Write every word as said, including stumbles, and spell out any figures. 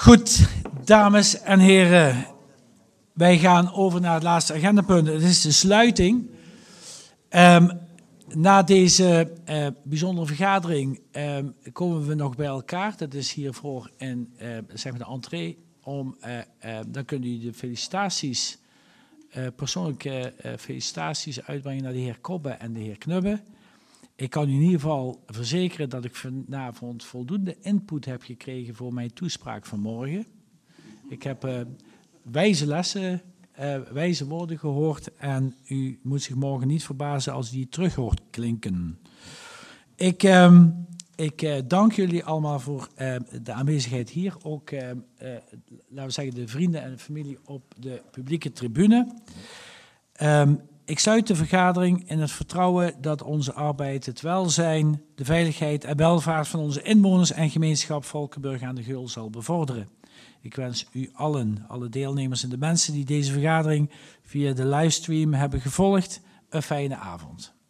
Goed, dames en heren. Wij gaan over naar het laatste agendapunt. Het is de sluiting. Um, na deze uh, bijzondere vergadering um, komen we nog bij elkaar. Dat is hiervoor in uh, zeg maar de entree. Om, uh, uh, dan kunnen jullie de felicitaties, uh, persoonlijke uh, felicitaties uitbrengen naar de heer Kobbe en de heer Knubbe. Ik kan u in ieder geval verzekeren dat ik vanavond voldoende input heb gekregen voor mijn toespraak van morgen. Ik heb uh, wijze lessen, uh, wijze woorden gehoord en u moet zich morgen niet verbazen als u die terug hoort klinken. Ik, uh, ik uh, dank jullie allemaal voor uh, de aanwezigheid hier. Ook, uh, uh, laten we zeggen, de vrienden en de familie op de publieke tribune. Um, Ik sluit de vergadering in het vertrouwen dat onze arbeid het welzijn, de veiligheid en welvaart van onze inwoners en gemeenschap Valkenburg aan de Geul zal bevorderen. Ik wens u allen, alle deelnemers en de mensen die deze vergadering via de livestream hebben gevolgd, een fijne avond.